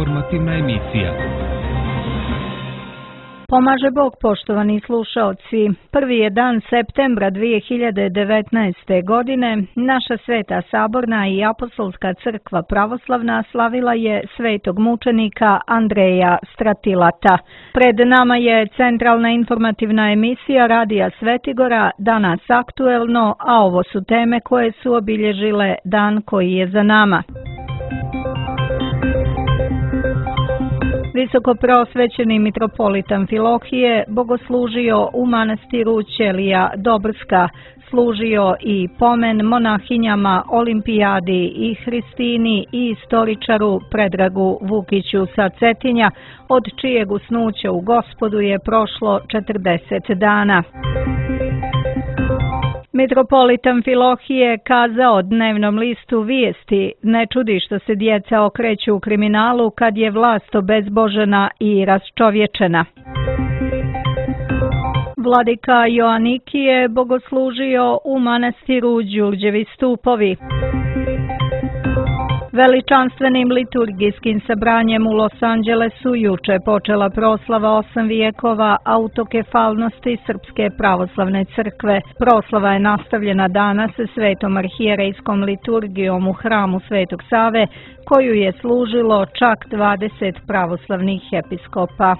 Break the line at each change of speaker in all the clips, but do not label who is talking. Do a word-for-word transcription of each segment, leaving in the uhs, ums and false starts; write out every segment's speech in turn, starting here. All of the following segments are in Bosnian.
informativna emisija.
Pomaže Bog, poštovani slušaoci. Prvi je dan septembra dvije hiljade devetnaeste. godine. Naša Sveta Saborna i Apostolska crkva pravoslavna slavila je svetog mučenika Andreja Stratilata. Pred nama je centralna informativna emisija Radija Svetigora, danas aktuelno, a ovo su teme koje su obilježile dan koji je za nama. Visokopreosvećeni mitropolit Amfilohije bogoslužio u manastiru Ćelija Dobrska, služio i pomen monahinjama Olimpijadi i Hristini i istoričaru Predragu Vukiću sa Cetinja, od čijeg usnuća u Gospodu je prošlo četrdeset dana. Mitropolit Amfilohije kazao dnevnom listu Vijesti: ne čudi što se djeca okreću u kriminalu kad je vlast obezbožena i rasčovječena. Vladika Joanikije bogoslužio u manastiru Đurđevi Stupovi. Veličanstvenim liturgijskim sabranjem u Los Angelesu juče počela proslava osam vijekova autokefalnosti Srpske pravoslavne crkve. Proslava je nastavljena danas svetom arhijerejskom liturgijom u hramu Svetog Save, koju je služilo čak dvadeset pravoslavnih episkopa.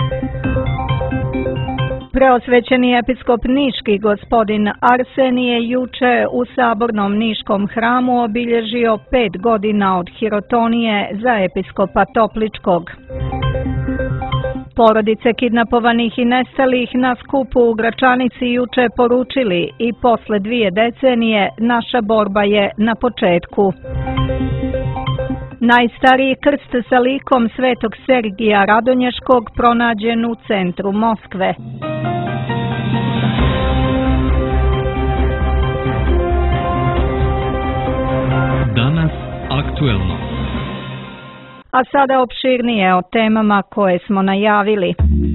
Preosvećeni episkop Niški gospodin Arsenije juče u Sabornom Niškom hramu obilježio pet godina od hirotonije za episkopa Topličkog. Porodice kidnapovanih i nestalih na skupu u Gračanici juče poručili: i posle dvije decenije naša borba je na početku. Najstariji krst sa likom svetog Sergija Radonješkog pronađen u centru Moskve.
Danas aktuelno.
A sada opširnije o temama koje smo najavili.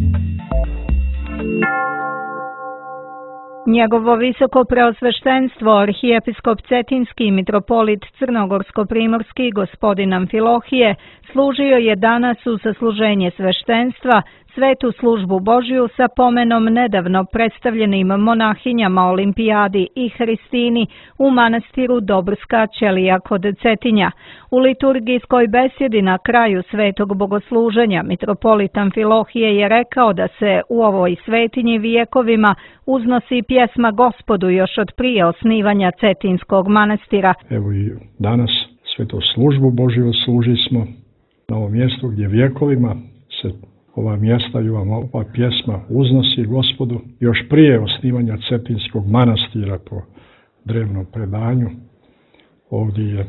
Njegovo visoko preosveštenstvo arhijepiskop Cetinski mitropolit Crnogorsko-primorski gospodin Amfilohije služio je danas u sasluženje sveštenstva svetu službu Božju sa pomenom nedavno predstavljenim monahinjama Olimpijadi i Hristini u manastiru Dobrska Ćelija kod Cetinja. U liturgijskoj besjedi na kraju svetog bogosluženja mitropolit Amfilohije je rekao da se u ovoj svetinji vijekovima uznosi pjesma Gospodu još od prije osnivanja Cetinskog manastira.
Evo i danas svetu službu Božju služi smo na ovom mjestu gdje vijekovima se ova mjesta i ova, ova pjesma uznosi Gospodu još prije osnivanja Cetinskog manastira po drevnom predanju. Ovdje je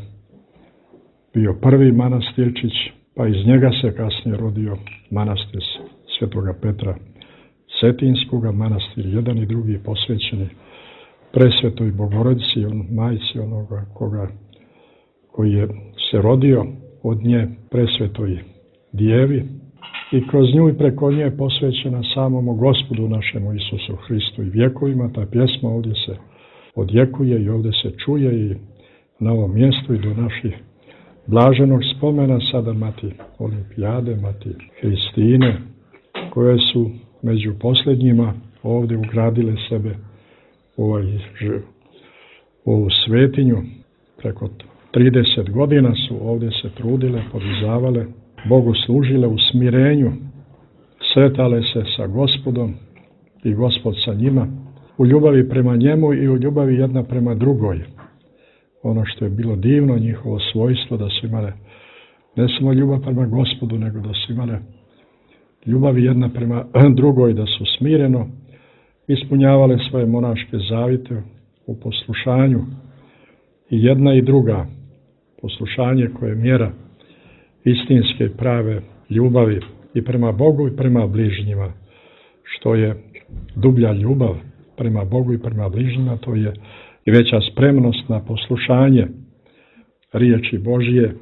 bio prvi manastirčić, pa iz njega se kasnije rodio manastir Svetoga Petra Cetinskoga, manastir jedan i drugi posvećeni presvetoj Bogorodici, on, majci onoga koga, koji je se rodio od nje, presvetoj Djevi, i kroz nju i preko nje je posvećena samom Gospodu našemu Isusu Hristu i vjekovima. Ta pjesma ovdje se odjekuje i ovdje se čuje i na ovom mjestu i do naših blaženog spomena sada mati Olimpijade, mati Hristine, koje su među posljednjima ovdje ugradile sebe u ovaj, ovu svetinju. Preko trideset godina su ovdje se trudile, podizavale, Bogu služile u smirenju, sretale se sa Gospodom i Gospod sa njima, u ljubavi prema njemu i u ljubavi jedna prema drugoj. Ono što je bilo divno, njihovo svojstvo, da su imale ne samo ljubav prema Gospodu, nego da su imale ljubavi jedna prema drugoj, da su smireno ispunjavale svoje monaške zavite u poslušanju, i jedna i druga. Poslušanje koje je mjera istinske prave ljubavi i prema Bogu i prema bližnjima. Što je dublja ljubav prema Bogu i prema bližnjima, to je i veća spremnost na poslušanje riječi Božje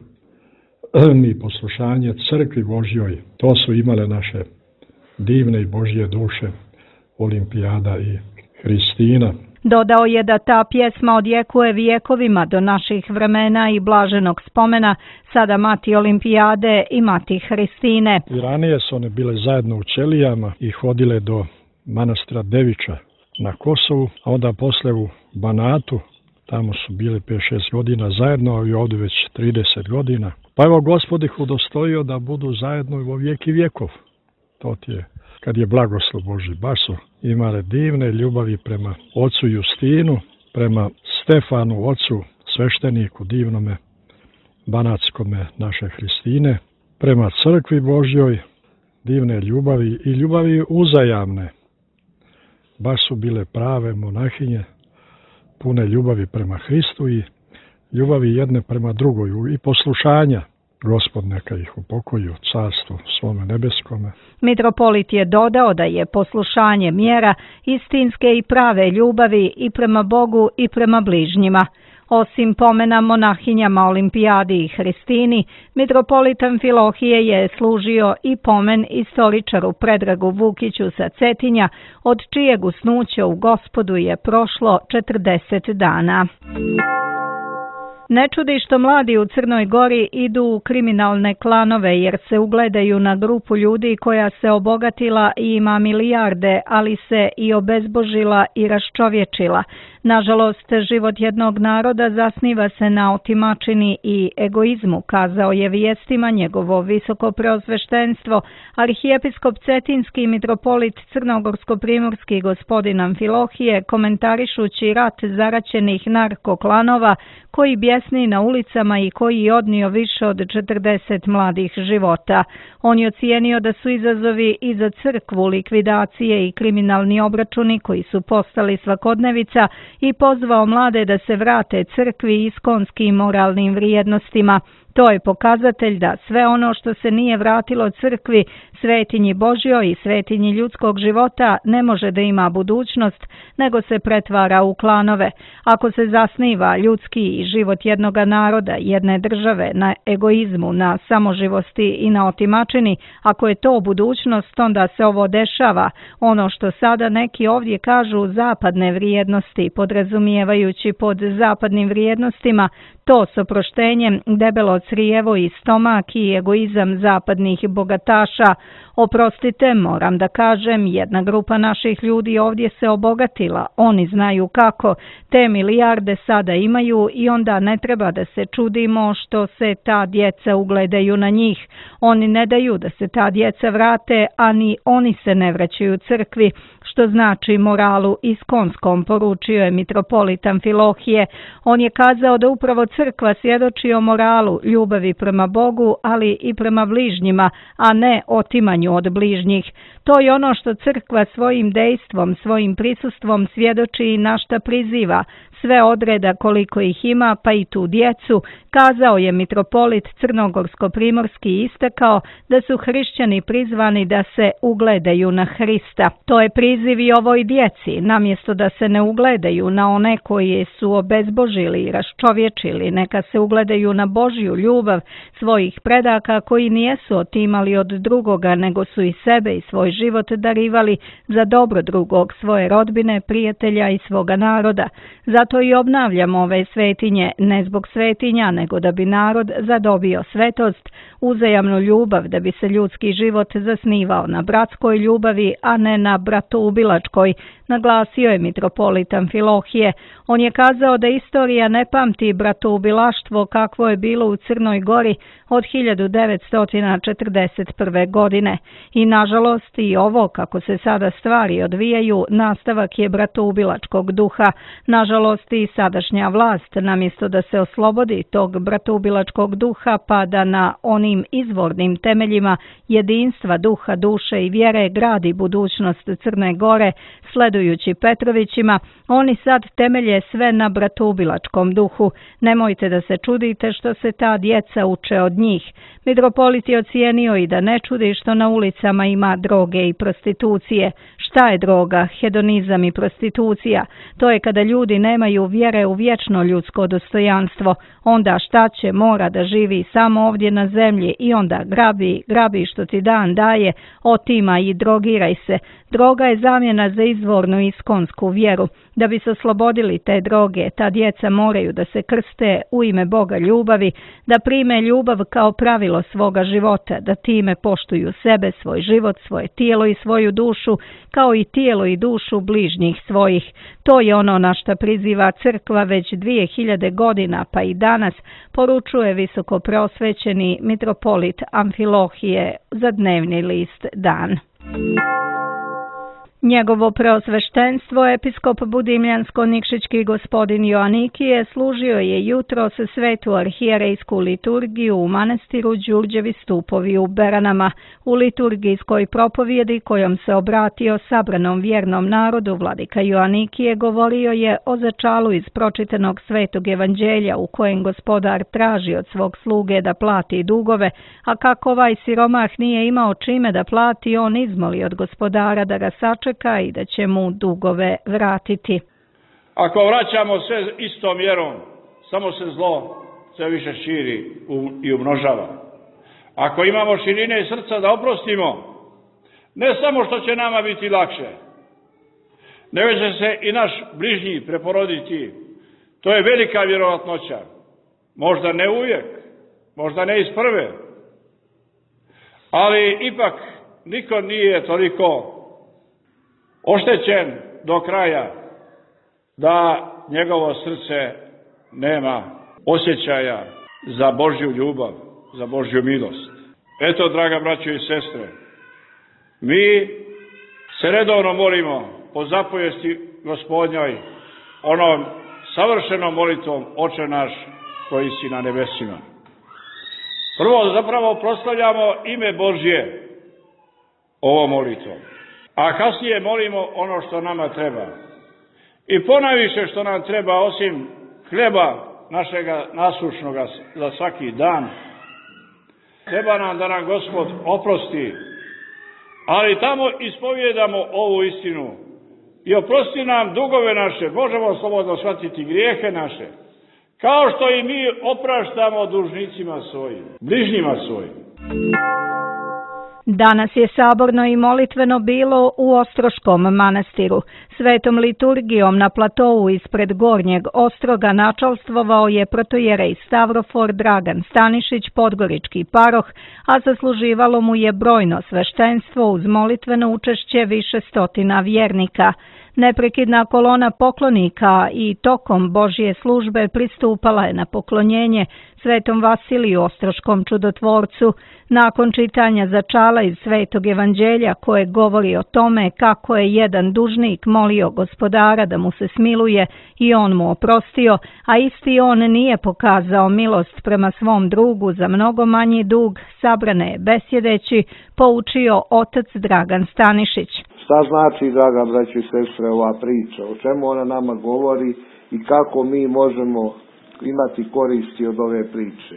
i poslušanje crkvi Božjoj. To su imale naše divne i Božje duše Olimpijada i Hristina.
Dodao je da ta pjesma odjekuje vijekovima do naših vremena i blaženog spomena, sada mati Olimpijade i mati Hristine.
I ranije su one bile zajedno u ćelijama i hodile do manastira Deviča na Kosovu, a onda posle u Banatu, tamo su bili pet šest godina zajedno, a i ovdje već trideset godina. Pa evo Gospod ih udostojio da budu zajedno u vijeki vjekov. To ti je kad je blagoslov Božji. Baš su imale divne ljubavi prema ocu Justinu, prema Stefanu, ocu svešteniku divnome, banatskome naše Hristine, prema crkvi Božjoj, divne ljubavi i ljubavi uzajamne. Baš su bile prave monahinje, pune ljubavi prema Hristu i ljubavi jedne prema drugoj i poslušanja. Gospod neka ih upokoji u carstvu svome nebeskome.
Mitropolit je dodao da je poslušanje mjera istinske i prave ljubavi i prema Bogu i prema bližnjima. Osim pomena monahinjama Olimpijadi i Hristini, mitropolit Amfilohije je služio i pomen istoričaru Predragu Vukiću sa Cetinja, od čijeg usnuća u Gospodu je prošlo četrdeset dana. Ne čudi što mladi u Crnoj Gori idu u kriminalne klanove jer se ugledaju na grupu ljudi koja se obogatila i ima milijarde, ali se i obezbožila i raščovječila. Nažalost, život jednog naroda zasniva se na otimačini i egoizmu, kazao je vijestima njegovo visoko preosveštenstvo, arhijepiskop Cetinski mitropolit Crnogorsko-primorski gospodin Amfilohije, komentarišući rat zaraćenih narkoklanova koji bjesni na ulicama i koji je odnio više od četrdeset mladih života. On je ocijenio da su izazovi i za crkvu likvidacije i kriminalni obračuni koji su postali svakodnevica i pozvao mlade da se vrate crkvi i iskonskim moralnim vrijednostima. To je pokazatelj da sve ono što se nije vratilo crkvi, svetinji Božjoj i svetinji ljudskog života, ne može da ima budućnost, nego se pretvara u klanove. Ako se zasniva ljudski život jednog naroda, jedne države, na egoizmu, na samoživosti i na otimačini, ako je to budućnost, onda se ovo dešava. Ono što sada neki ovdje kažu zapadne vrijednosti, podrazumijevajući pod zapadnim vrijednostima, to s oproštenjem debelo crijevo i stomak i egoizam zapadnih bogataša. Oprostite, moram da kažem, jedna grupa naših ljudi ovdje se obogatila, oni znaju kako, te milijarde sada imaju i onda ne treba da se čudimo što se ta djeca ugledaju na njih. Oni ne daju da se ta djeca vrate, a ni oni se ne vraćaju crkvi, što znači moralu iskonskom, poručio je mitropolit Amfilohije. On je kazao da upravo crkva svjedoči o moralu, ljubavi prema Bogu, ali i prema bližnjima, a ne otimanju od bližnjih. To je ono što crkva svojim dejstvom, svojim prisustvom svjedoči i na šta priziva. Sve odreda koliko ih ima, pa i tu djecu, kazao je mitropolit Crnogorsko-primorski i istakao da su hrišćani prizvani da se ugledaju na Hrista. To je priziv i ovoj djeci, namjesto da se ne ugledaju na one koji su obezbožili i raščovječili, neka se ugledaju na Božju ljubav svojih predaka koji nijesu otimali od drugoga, nego su i sebe i svoj život darivali za dobro drugog, svoje rodbine, prijatelja i svoga naroda. Zato i obnavljamo ove svetinje, ne zbog svetinja, nego da bi narod zadobio svetost, uzajamnu ljubav, da bi se ljudski život zasnivao na bratskoj ljubavi, a ne na bratoubilačkoj, naglasio je mitropolit Amfilohije. On je kazao da istorija ne pamti bratoubilaštvo kakvo je bilo u Crnoj Gori od hiljadu devetsto četrdeset prve. godine. I nažalost i ovo, kako se sada stvari odvijaju, nastavak je bratoubilačkog duha. Nažalost i sadašnja vlast, namjesto da se oslobodi tog bratoubilačkog duha, pa na onim izvornim temeljima jedinstva duha, duše i vjere gradi budućnost Crne Gore, sledujući Petrovićima, oni sad temelje sve na bratoubilačkom duhu. Nemojte da se čudite što se ta djeca uče od njih. Mitropolit je ocijenio i da ne čudi što na ulicama ima droge i prostitucije. Šta je droga, hedonizam i prostitucija? To je kada ljudi nemaju vjere u vječno ljudsko dostojanstvo. Onda šta će, mora da živi samo ovdje na zemlji i onda grabi, grabi što ti dan daje, otima i drogiraj se. Droga je zamjena za izvornu iskonsku vjeru. Da bi se oslobodili te droge, ta djeca moraju da se krste u ime Boga ljubavi, da prime ljubav kao pravilo svoga života, da time poštuju sebe, svoj život, svoje tijelo i svoju dušu, kao i tijelo i dušu bližnjih svojih. To je ono na što priziva crkva već dvije hiljade godina, pa i danas, poručuje visoko preosvećeni mitropolit Amfilohije za dnevni list Dan. Njegovo preosveštenstvo, episkop Budimljansko-Nikšićki gospodin Joanikije, služio je jutros svetu arhijerejsku liturgiju u manastiru Đurđevi stupovi u Beranama. U liturgijskoj propovjedi kojom se obratio sabranom vjernom narodu, vladika Joanikije govorio je o začalu iz pročitanog svetog evanđelja u kojem gospodar traži od svog sluge da plati dugove, a kako ovaj siromah nije imao čime da plati, on izmoli od gospodara da ga sačeka i da će mu dugove vratiti.
Ako vraćamo sve istom mjerom, samo se zlo sve više širi i umnožava. Ako imamo širine srca da oprostimo, ne samo što će nama biti lakše, nego će se i naš bližnji preporoditi. To je velika vjerovatnoća. Možda ne uvijek, možda ne iz prve, ali ipak niko nije toliko oštećen do kraja da njegovo srce nema osjećaja za Božju ljubav, za Božju milost. Eto, draga braćo i sestre, mi se redovno molimo po zapovijesti Gospodnjoj, onom savršenom molitvom Oče naš koji si na nebesima. Prvo zapravo proslavljamo ime Božje ovom molitvom, a kasnije molimo ono što nama treba. I ponajviše što nam treba, osim hljeba našega nasušnoga za svaki dan, treba nam da nam Gospod oprosti, ali tamo ispovjedamo ovu istinu i oprosti nam dugove naše, možemo slobodno shvatiti grijehe naše, kao što i mi opraštamo dužnicima svojim, bližnjima svojim.
Danas je saborno i molitveno bilo u Ostroškom manastiru. Svetom liturgijom na platovu ispred Gornjeg Ostroga načalstvovao je protojerej Stavrofor Dragan Stanišić, podgorički paroh, a zasluživalo mu je brojno sveštenstvo uz molitveno učešće više stotina vjernika. Neprekidna kolona poklonika i tokom Božje službe pristupala je na poklonjenje Svetom Vasiliju Ostroškom čudotvorcu. Nakon čitanja začala iz Svetog evanđelja koje govori o tome kako je jedan dužnik molio gospodara da mu se smiluje i on mu oprostio, a isti on nije pokazao milost prema svom drugu za mnogo manji dug, sabrane je besjedeći, poučio otac Dragan Stanišić.
Šta znači, draga braćo i sestre, ova priča? O čemu ona nama govori i kako mi možemo imati koristi od ove priče?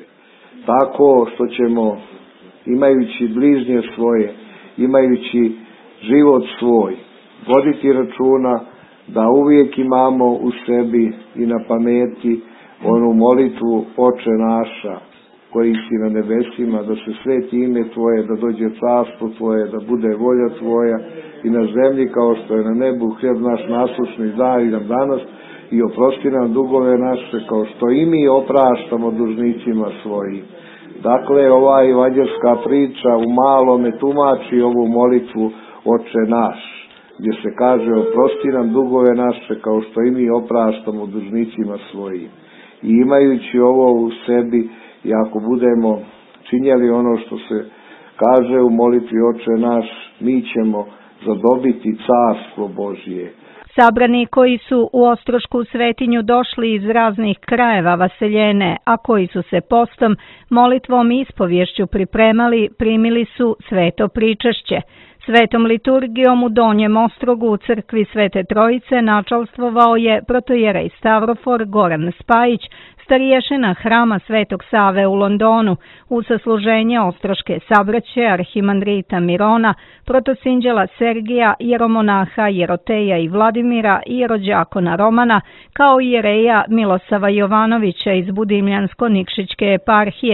Tako što ćemo, imajući bližnje svoje, imajući život svoj, voditi računa da uvijek imamo u sebi i na pameti onu molitvu Oče naša, koji si na nebesima, da se sveti ime Tvoje, da dođe carstvo Tvoje, da bude volja Tvoja i na zemlji kao što je na nebu, hljeb naš nasušni daj nam danas i oprosti nam dugove naše kao što i mi opraštamo dužnicima svojim. Dakle, ova evanđelska priča u malome tumači ovu molitvu Oče naš, gdje se kaže oprosti nam dugove naše kao što i mi opraštamo dužnicima svojim. I imajući ovo u sebi, i ako budemo činjeli ono što se kaže u molitvi Oče naš, mi ćemo zadobiti carstvo Božje.
Sabrani koji su u Ostrošku svetinju došli iz raznih krajeva Vaseljene, a koji su se postom, molitvom i ispovješću pripremali, primili su sveto pričešće. Svetom liturgijom u Donjem Ostrogu u crkvi Svete Trojice načalstvovao je protojerej Stavrofor Goran Spajić, stariješina hrama Svetog Save u Londonu, u sasluženje Ostroške sabraće arhimandrita Mirona, protosinđela Sergija, jeromonaha Jeroteja i Vladimira i jerođakona Romana, kao i jereja Milosava Jovanovića iz Budimljansko-Nikšićke eparhije.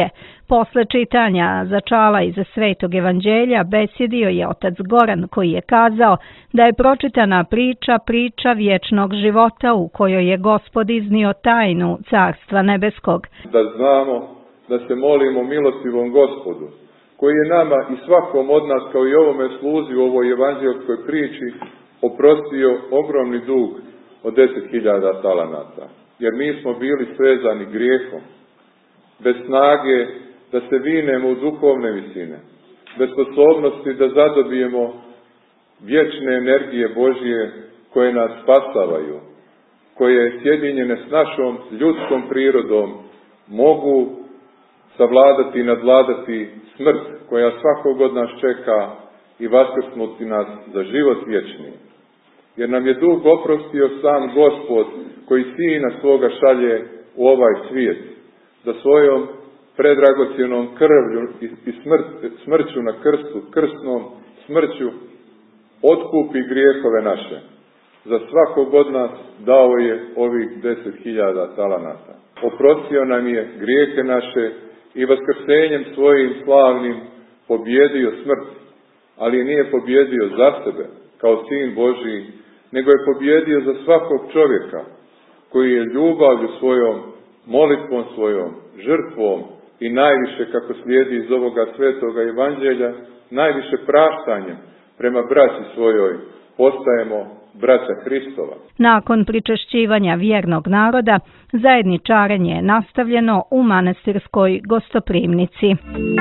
Posle čitanja začala iza Svetog evanđelja besjedio je otac Goran, koji je kazao da je pročitana priča priča vječnog života u kojoj je Gospod iznio tajnu Carstva nebeskog.
Da znamo da se molimo milostivom Gospodu, koji je nama i svakom od nas, kao i ovome sluzi u ovoj evanđelskoj priči, oprostio ogromni dug od deset hiljada talanata. Jer mi smo bili svezani grijehom, bez snage da se vinemo u duhovne visine, bez sposobnosti da zadobijemo vječne energije Božje koje nas spasavaju, koje sjedinjene s našom ljudskom prirodom mogu savladati i nadvladati smrt koja svakog od nas čeka i vaskrsnuti nas za život vječni. Jer nam je dug oprostio sam Gospod, koji Sina svoga šalje u ovaj svijet, da svojom predragocjenom krvlju i smrt, smrću na krstu, krstnom smrću, otkupi grijehove naše. Za svakog od nas dao je ovih deset hiljada talanata. Oprostio nam je grijehe naše i vaskrsenjem svojim slavnim pobjedio smrt, ali nije pobjedio za sebe, kao Sin Božiji, nego je pobjedio za svakog čovjeka, koji je ljubavlju svojom, molitvom svojom, žrtvom i najviše, kako slijedi iz ovoga svetoga evanđelja, najviše praštanjem prema braći svojoj, postajemo braća Hristova.
Nakon pričešćivanja vjernog naroda, zajedničarenje je nastavljeno u manastirskoj gostoprimnici.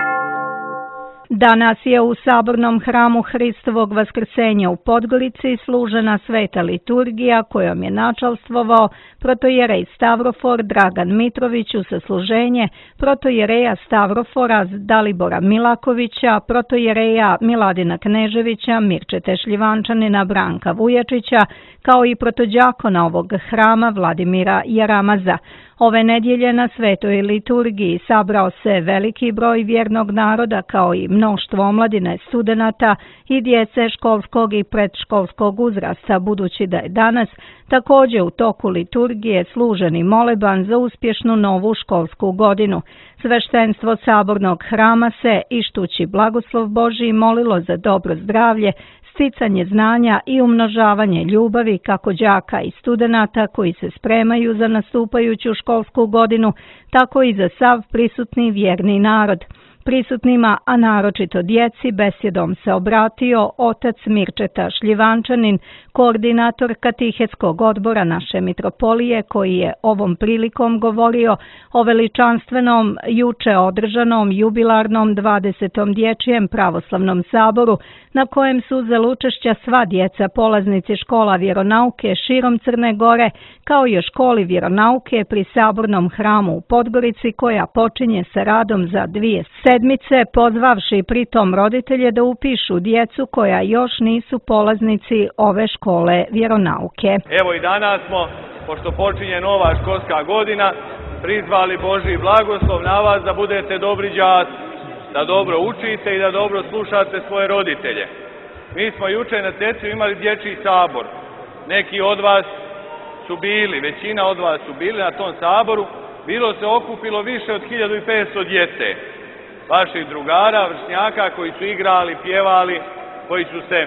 Danas je u Sabornom hramu Hristovog vaskrsenja u Podgorici služena sveta liturgija kojom je načalstvovao protojerej Stavrofor Dragan Mitrović u sasluženje protojereja Stavrofora Dalibora Milakovića, protojereja Miladina Kneževića, Mirčete Šljivančanina Branka Vujačića, kao i protođakona ovog hrama Vladimira Jaramaza. Ove nedjelje na svetoj liturgiji sabrao se veliki broj vjernog naroda, kao i mnoštvo omladine, studenata i djece školskog i predškolskog uzrasta, budući da je danas također u toku liturgije služeni moleban za uspješnu novu školsku godinu. Sveštenstvo Sabornog hrama se, ištući blagoslov Božji, molilo za dobro zdravlje, sticanje znanja i umnožavanje ljubavi kako đaka i studenata koji se spremaju za nastupajuću školsku godinu, tako i za sav prisutni vjerni narod. Prisutnima, a naročito djeci, besjedom se obratio otac Mirčeta Šljivančanin, koordinator katehetskog odbora naše mitropolije, koji je ovom prilikom govorio o veličanstvenom juče održanom jubilarnom dvadesetom dječjem pravoslavnom saboru, na kojem su uzeli učešća sva djeca polaznici škola vjeronauke širom Crne Gore, kao i o školi vjeronauke pri Sabornom hramu u Podgorici, koja počinje sa radom za dvije sedmice, pozvavši pritom roditelje da upišu djecu koja još nisu polaznici ove škole vjeronauke.
Evo i danas smo, pošto počinje nova školska godina, prizvali Božji blagoslov na vas da budete dobri đaci, da dobro učite i da dobro slušate svoje roditelje. Mi smo juče na Cecu imali dječji sabor. Neki od vas su bili, većina od vas su bili na tom saboru. Bilo se okupilo više od hiljadu petsto djece, vaših drugara, vršnjaka koji su igrali, pjevali, koji su se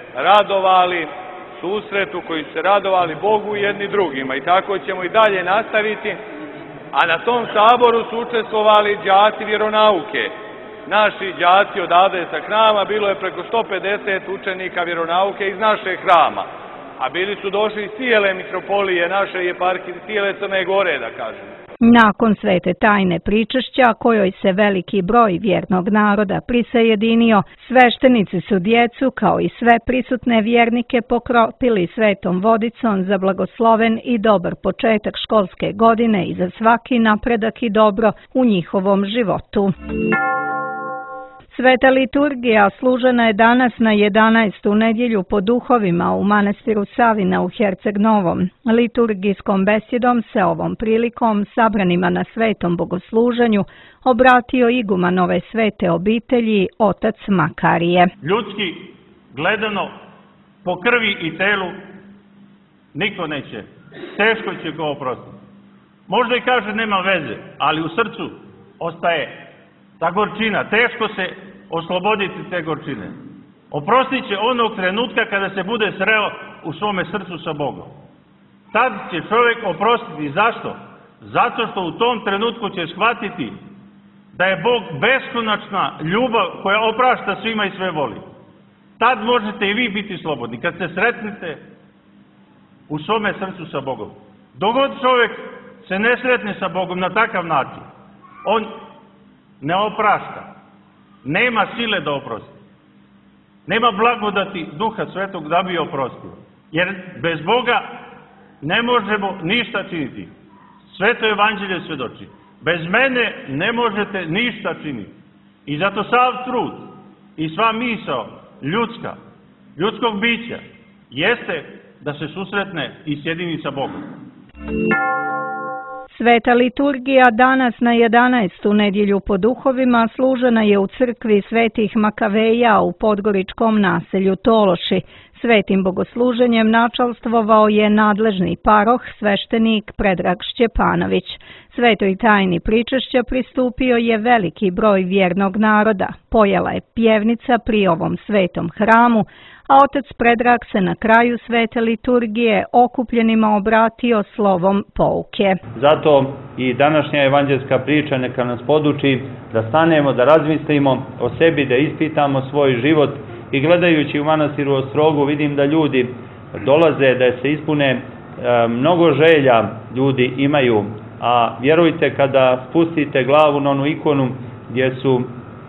radovali susretu, koji su se radovali Bogu i jedni drugima. I tako ćemo i dalje nastaviti. A na tom saboru su učestvovali đaci vjeronauke. Naši đaci odavde sa hrama, bilo je preko sto pedeset učenika vjeronauke iz naše hrama. A bili su došli iz cijele mitropolije, naše eparhije, cijele Crne Gore, da kažem.
Nakon svete tajne pričešća, kojoj se veliki broj vjernog naroda prisajedinio, sveštenici su djecu, kao i sve prisutne vjernike, pokropili svetom vodicom za blagosloven i dobar početak školske godine i za svaki napredak i dobro u njihovom životu. Sveta liturgija služena je danas na jedanaestu nedjelju po duhovima u manastiru Savina u Herceg Novom. Liturgijskom besjedom se ovom prilikom sabranima na svetom bogosluženju obratio iguman ove svete obitelji, otac Makarije.
Ljudski gledano, po krvi i telu, niko neće. Teško će ga oprostiti. Možda i kaže nema veze, ali u srcu ostaje ta gorčina, teško se osloboditi te gorčine. Oprostit će onog trenutka kada se bude sreo u svome srcu sa Bogom. Tad će čovjek oprostiti. Zašto? Zato što u tom trenutku će shvatiti da je Bog beskonačna ljubav koja oprašta svima i sve voli. Tad možete i vi biti slobodni, kad se sretnete u svome srcu sa Bogom. Dogod čovjek se ne sretne sa Bogom na takav način, on ne oprašta, nema sile da oprosti, nema blagodati Duha Svetog da bi oprostio. Jer bez Boga ne možemo ništa činiti. Sveto evanđelje svjedoči. Bez mene ne možete ništa činiti. I zato sav trud i sva misao ljudska, ljudskog bića, jeste da se susretne i sjedini sa Bogom.
Sveta liturgija danas na jedanaestu nedjelju po duhovima služena je u crkvi Svetih Makaveja u podgoričkom naselju Tološi. Svetim bogosluženjem načalstvovao je nadležni paroh, sveštenik Predrag Šćepanović. Svetoj tajni pričešća pristupio je veliki broj vjernog naroda. Pojela je pjevnica pri ovom svetom hramu, a otac Predrag se na kraju svete liturgije okupljenima obratio slovom pouke.
Zato i današnja evanđelska priča neka nas poduči da stanemo, da razmislimo o sebi, da ispitamo svoj život. I gledajući u manastiru Ostrogu vidim da ljudi dolaze, da se ispune e, mnogo želja ljudi imaju, a vjerujte kada spustite glavu na onu ikonu gdje su,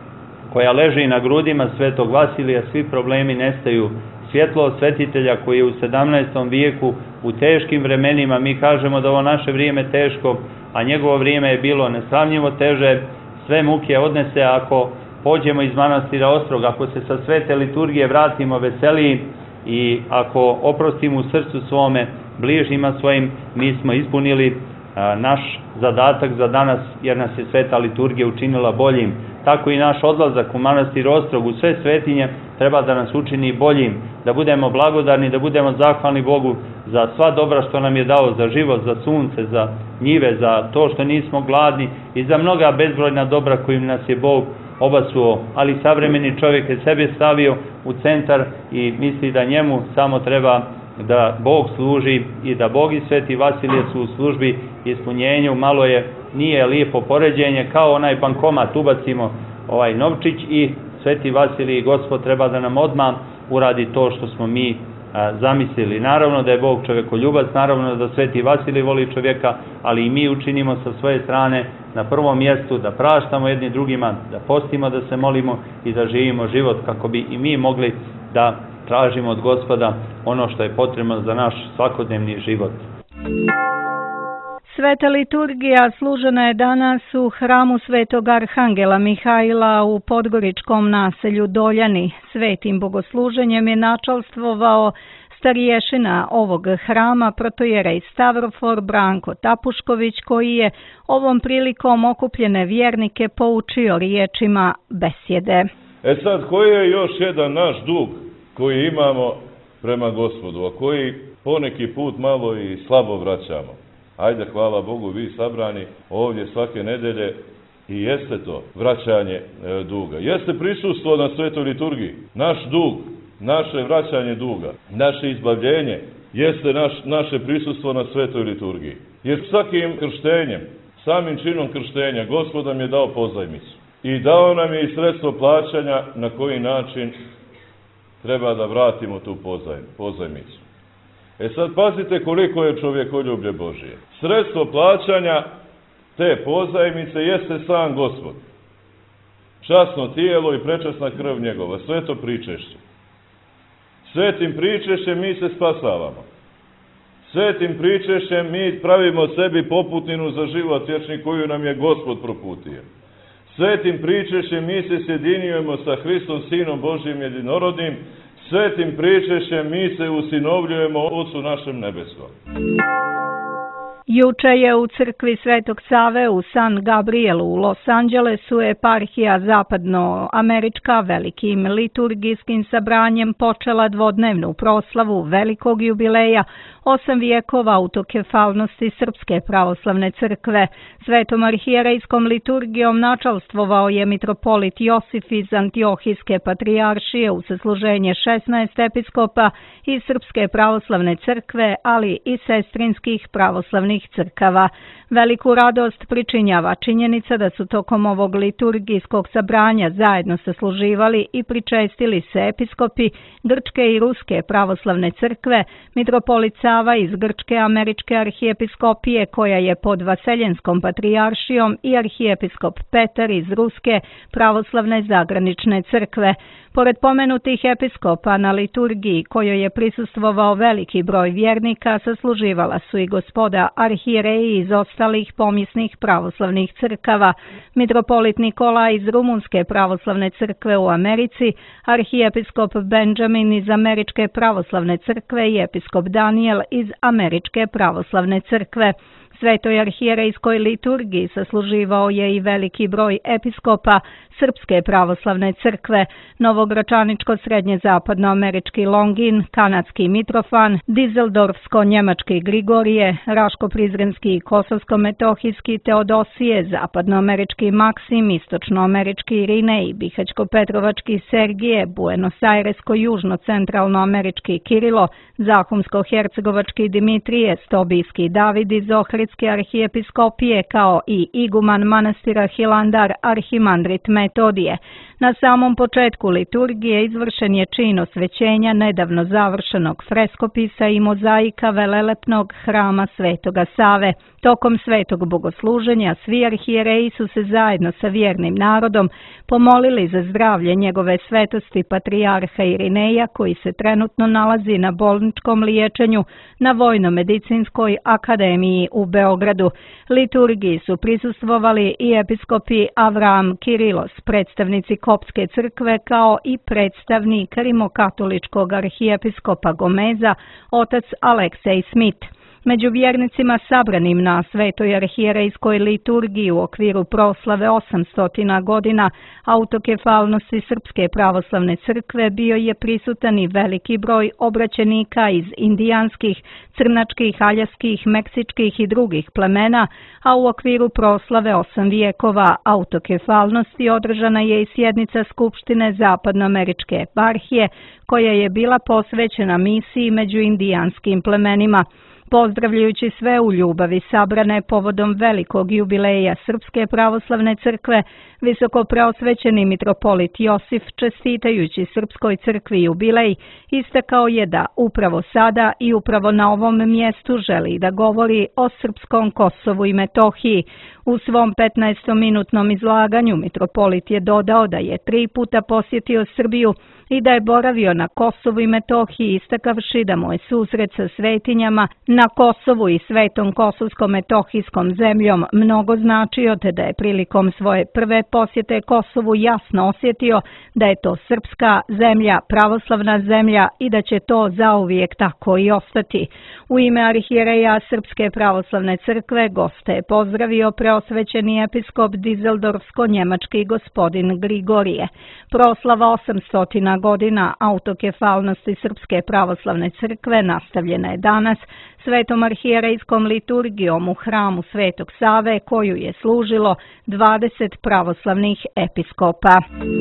koja leži na grudima svetog Vasilija, svi problemi nestaju. Svjetlo svetitelja koji je u sedamnaestom vijeku u teškim vremenima, mi kažemo da ovo naše vrijeme teško, a njegovo vrijeme je bilo nesravnjivo teže, sve muke odnese ako pođemo iz manastira Ostrog, ako se sa svete liturgije vratimo veseliji i ako oprostimo u srcu svome, bližnjima svojim, mi smo ispunili a, naš zadatak za danas, jer nas je sveta liturgija učinila boljim. Tako i naš odlazak u manastir Ostrog, u sve svetinje, treba da nas učini boljim, da budemo blagodarni, da budemo zahvalni Bogu za sva dobra što nam je dao, za život, za sunce, za njive, za to što nismo gladni i za mnoga bezbrojna dobra kojim nas je Bog obasuo, ali savremeni čovjek je sebe stavio u centar i misli da njemu samo treba da Bog služi i da Bog i Sveti Vasilije su u službi i ispunjenju. Malo je, nije lijepo poređenje, kao onaj bankomat, ubacimo ovaj novčić i Sveti Vasilij, Gospod, treba da nam odmah uradi to što smo mi a, zamislili. Naravno da je Bog čovjekoljubac, naravno da Sveti Vasilij voli čovjeka, ali i mi učinimo sa svoje strane na prvom mjestu da praštamo jedni drugima, da postimo, da se molimo i da živimo život kako bi i mi mogli da tražimo od Gospoda ono što je potrebno za naš svakodnevni život.
Sveta liturgija služena je danas u hramu Svetog Arhangela Mihajla u podgoričkom naselju Doljani. Svetim bogosluženjem je načalstvovao stariješina ovog hrama, protojerej Stavrofor Branko Tapušković, koji je ovom prilikom okupljene vjernike poučio riječima besjede.
E sad, koji je još jedan naš dug koji imamo prema Gospodu, a koji poneki put malo i slabo vraćamo? Ajde, hvala Bogu, vi sabrani ovdje svake nedelje i jeste to vraćanje e, duga. Jeste prisustvo na svetoj liturgiji. Naš dug, naše vraćanje duga, naše izbavljenje, jeste naš, naše prisustvo na svetoj liturgiji. Jer svakim krštenjem, samim činom krštenja, Gospod nam je dao pozajmicu. I dao nam je i sredstvo plaćanja na koji način treba da vratimo tu pozajmicu. E sad pazite koliko je čovjekoljublje Božije. Sredstvo plaćanja te pozajmice jeste sam Gospod. Časno tijelo i prečasna krv njegova, sveto pričešće. Svetim pričešćem mi se spasavamo. Svetim pričešćem mi pravimo sebi poputninu za život vječni koju nam je Gospod proputio. Svetim pričešćem mi se sjedinjujemo sa Hristom, Sinom Božjim jedinorodnim. Svetim pričešćem mi se usinovljujemo Otcu našem nebeskom.
Juče je u crkvi Svetog Save u San Gabrielu u Los Angelesu eparhija zapadnoamerička velikim liturgijskim sabranjem počela dvodnevnu proslavu velikog jubileja osam vijekova autokefalnosti Srpske pravoslavne crkve. Svetom arhijerejskom liturgijom načalstvovao je mitropolit Josif iz Antiohijske patrijaršije u sasluženje šesnaest episkopa iz Srpske pravoslavne crkve, ali i sestrinskih pravoslavnih crkava. Veliku radost pričinjava činjenica da su tokom ovog liturgijskog sabranja zajedno sasluživali i pričestili se episkopi Grčke i Ruske pravoslavne crkve, mitropolit Sava iz Grčke američke arhijepiskopije koja je pod Vaseljenskom patrijaršijom i arhijepiskop Petar iz Ruske pravoslavne zagranične crkve. Pored pomenutih episkopa na liturgiji kojoj je prisustvovao veliki broj vjernika, sasluživala su i gospoda arhijereji iz ostalih pomjesnih pravoslavnih crkava, mitropolit Nikola iz Rumunske pravoslavne crkve u Americi, arhijepiskop Benjamin iz Američke pravoslavne crkve i episkop Daniel iz Američke pravoslavne crkve. Svetoj arhijerejskoj liturgiji sasluživao je i veliki broj episkopa Srpske pravoslavne crkve, Novogračaničko srednje zapadnoamerički Longin, kanadski Mitrofan, Dizeldorfsko-njemački Grigorije, Raško-prizrenski i Kosovsko-metohijski Teodosije, zapadnoamerički Maksim, istočnoamerički Irinej, Bihać-Petrovački Sergije, Buenos Airesko-južno-centralnoamerički Kirilo, Zahumsko-hercegovački Dimitrije, Stobijski David iz Ohridske arhijepiskopije, kao i iguman manastira Hilandar arhimandrit Metodije. Na samom početku liturgije izvršen je čin osvećenja nedavno završenog freskopisa i mozaika velelepnog hrama Svetoga Save. Tokom svetog bogosluženja svi arhijereji su se zajedno sa vjernim narodom pomolili za zdravlje njegove svetosti patrijarha Irineja koji se trenutno nalazi na bolničkom liječenju na Vojno-medicinskoj akademiji u Beogradu. Liturgiji su prisustvovali i episkopi Avram Kirilos, predstavnici Koptske crkve, kao i predstavnik rimokatoličkog arhijepiskopa Gomeza, otac Aleksej Smith. Među vjernicima sabranim na Svetoj arhijerejskoj liturgiji u okviru proslave osamstotina godina autokefalnosti Srpske pravoslavne crkve bio je prisutan i veliki broj obraćenika iz indijanskih, crnačkih, aljaskih, meksičkih i drugih plemena, a u okviru proslave osam vijekova autokefalnosti održana je i sjednica Skupštine Zapadnoameričke eparhije koja je bila posvećena misiji među indijanskim plemenima. Pozdravljajući sve u ljubavi sabrane povodom velikog jubileja Srpske pravoslavne crkve, visoko preosvećeni mitropolit Josif, čestitajući Srpskoj crkvi jubilej, istakao je da upravo sada i upravo na ovom mjestu želi da govori o srpskom Kosovu i Metohiji. U svom petnaestominutnom izlaganju mitropolit je dodao da je tri puta posjetio Srbiju i da je boravio na Kosovu i Metohiji, istakavši da mu je susret sa svetinjama na Kosovu i svetom kosovsko-metohijskom zemljom mnogo značio, te da je prilikom svoje prve posjete Kosovu jasno osjetio da je to srpska zemlja, pravoslavna zemlja i da će to zauvijek tako i ostati. U ime arhijereja Srpske pravoslavne crkve goste je pozdravio preosvećeni episkop Dizeldorfsko-njemački gospodin Grigorije. Proslava osamstotina godina autokefalnosti Srpske pravoslavne crkve nastavljena je danas svetom arhijerejskom liturgijom u hramu Svetog Save koju je služilo dvadeset pravoslavnih episkopa.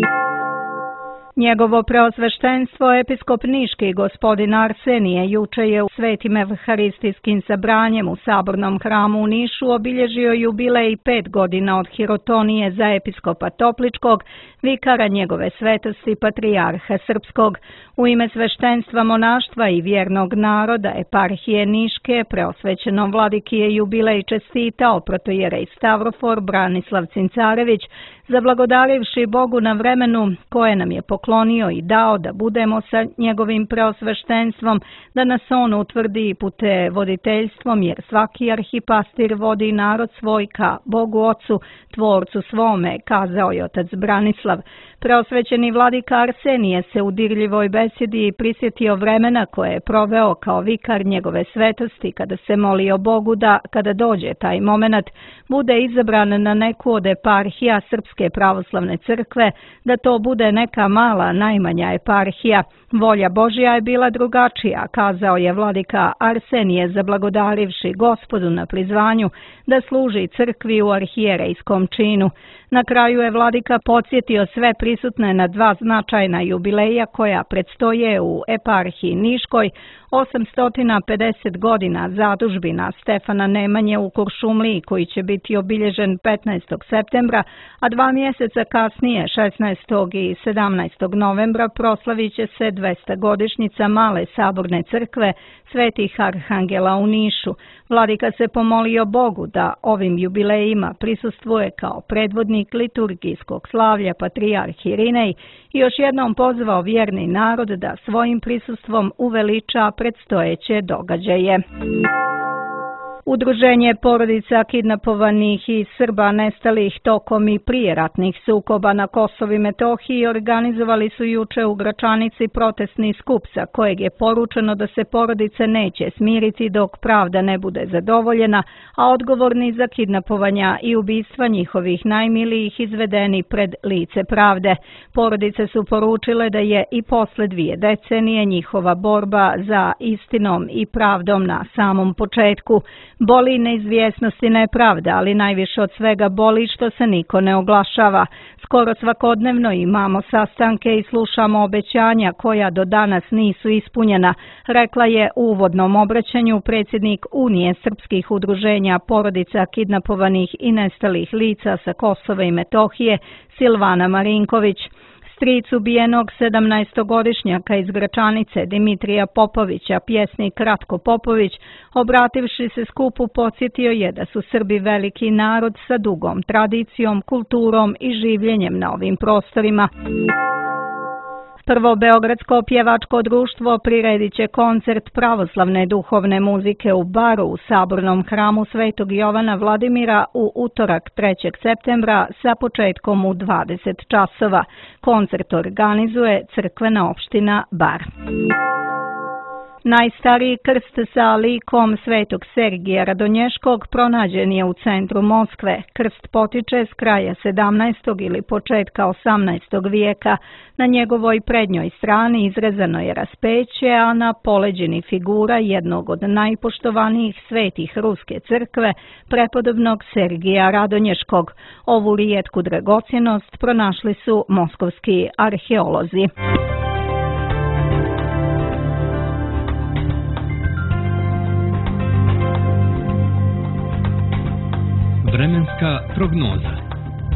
Njegovo preosveštenstvo episkop Niški gospodin Arsenije juče je u svetim evharistijskim sabranjem u Sabornom hramu u Nišu obilježio jubilej pet godina od hirotonije za episkopa Topličkog, vikara njegove svetosti patrijarha Srpskog. U ime sveštenstva monaštva i vjernog naroda eparhije Niške preosvećenom vladiki je jubilej čestitao protojerej Stavrofor Branislav Cincarević, zablagodarivši Bogu na vremenu koje nam je poklonio i dao da budemo sa njegovim preosveštenstvom, da nas on utvrdi pute voditeljstvom, jer svaki arhipastir vodi narod svoj ka Bogu Ocu, Tvorcu svome, kazao je otac Branislav. Preosvećeni vladika Arsenije se u dirljivoj besjedi prisjetio vremena koje je proveo kao vikar njegove svetosti kada se molio Bogu da, kada dođe taj moment, bude izabran na neku od eparhija Srpske pravoslavne crkve, da to bude neka mala, najmanja eparhija. Volja Božja je bila drugačija, kazao je vladika Arsenije, zablagodarivši Gospodu na prizvanju da služi crkvi u arhijerejskom činu. Na kraju je vladika podsjetio sve prisutne na dva značajna jubileja koja predstoje u eparhiji Niškoj, osamsto pedeset godina zadužbina Stefana Nemanje u Kuršumliji koji će biti obilježen petnaestog septembra, a dva mjeseca kasnije, šesnaestog i sedamnaestog novembra, proslavit će se dvestogodišnjica Male saborne crkve Svetih Arhangela u Nišu. Vladika se pomolio Bogu da ovim jubilejima prisustvuje kao predvodnik liturgijskog slavlja patrijarh Irinej i još jednom pozvao vjerni narod da svojim prisustvom uveliča predstojeće događaje. Udruženje porodica kidnapovanih i Srba nestalih tokom i prije ratnih sukoba na Kosovu i Metohiji organizovali su juče u Gračanici protestni skup sa kojeg je poručeno da se porodice neće smiriti dok pravda ne bude zadovoljena, a odgovorni za kidnapovanja i ubistva njihovih najmilijih izvedeni pred lice pravde. Porodice su poručile da je i posle dvije decenije njihova borba za istinom i pravdom na samom početku. Boli neizvjesnost i nepravda, ali najviše od svega boli što se niko ne oglašava. Skoro svakodnevno imamo sastanke i slušamo obećanja koja do danas nisu ispunjena, rekla je u uvodnom obraćanju predsjednik Unije srpskih udruženja porodica kidnapovanih i nestalih lica sa Kosova i Metohije Silvana Marinković. Stric ubijenog sedamnaestogodišnjaka iz Gračanice Dimitrija Popovića, pjesnik Ratko Popović, obrativši se skupu, podsjetio je da su Srbi veliki narod sa dugom tradicijom, kulturom i življenjem na ovim prostorima. Prvo beogradsko pjevačko društvo priredit će koncert pravoslavne duhovne muzike u Baru u Sabornom hramu Svetog Jovana Vladimira u utorak trećeg septembra sa početkom u dvadeset časova. Koncert organizuje crkvena opština Bar. Najstariji krst sa likom Svetog Sergija Radonješkog pronađen je u centru Moskve. Krst potiče s kraja sedamnaestog ili početka osamnaestog vijeka. Na njegovoj prednjoj strani izrezano je raspeće, a na poleđini figura jednog od najpoštovanijih svetih Ruske crkve, prepodobnog Sergija Radonješkog. Ovu rijetku dragocjenost pronašli su moskovski arheolozi.
Vremenska prognoza.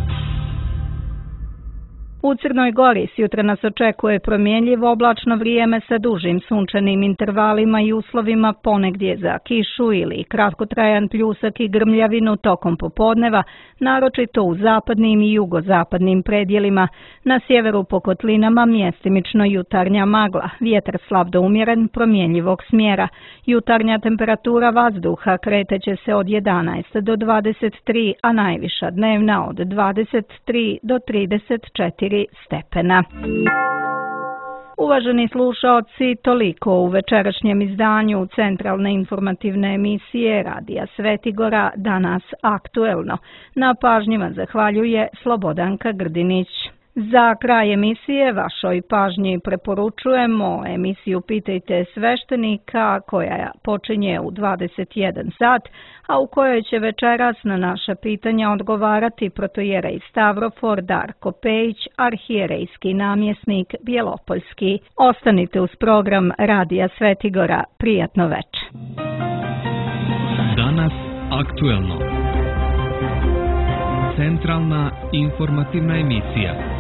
U Crnoj Gori sjutra nas očekuje promjenjivo oblačno vrijeme sa dužim sunčanim intervalima i uslovima ponegdje za kišu ili kratkotrajan pljusak i grmljavinu tokom popodneva, naročito u zapadnim i jugozapadnim predjelima. Na sjeveru po kotlinama mjestimično jutarnja magla, vjetar slab do umjeren promjenjivog smjera. Jutarnja temperatura vazduha kreteće se od jedanaest do dvadeset tri, a najviša dnevna od dvadeset tri do trideset četiri stepena. Uvaženi slušaoci, toliko u večerašnjem izdanju centralne informativne emisije Radija Svetigora, danas aktuelno. Na pažnji vam zahvaljuje Slobodanka Grdinić. Za kraj emisije vašoj pažnji preporučujemo emisiju Pitajte sveštenika koja počinje u dvadeset jedan sat, a u kojoj će večeras na naša pitanja odgovarati protojerej Stavrofor Darko Pejić, arhijerejski namjesnik Bjelopoljski. Ostanite uz program Radija Svetigora. Prijatno veče.
Danas aktuelno. Centralna informativna emisija.